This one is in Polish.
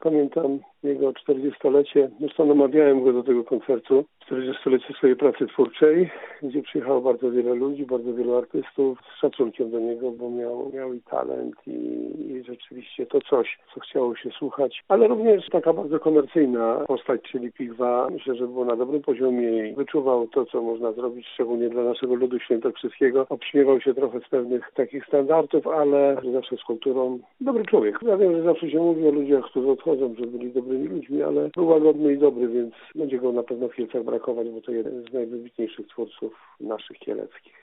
Pamiętam jego 40-lecie. Zresztą namawiałem go do tego koncertu. 40-lecie swojej pracy twórczej, gdzie przyjechało bardzo wiele ludzi, bardzo wielu artystów z szacunkiem do niego, bo miał i talent i rzeczywiście to coś, co chciało się słuchać, ale również taka bardzo komercyjna postać, czyli Pigwa. Myślę, że było na dobrym poziomie i wyczuwał to, co można zrobić, szczególnie dla naszego ludu świętokrzyskiego. Obśmiewał się trochę z pewnych takich standardów, ale zawsze z kulturą. Dobry człowiek. Ja wiem, że zawsze się mówi o ludziach, którzy odchodzą, że byli dobrymi ludźmi, ale był łagodny i dobry, więc będzie go na pewno w Kielcach brakować, bo to jeden z najwybitniejszych twórców naszych kieleckich.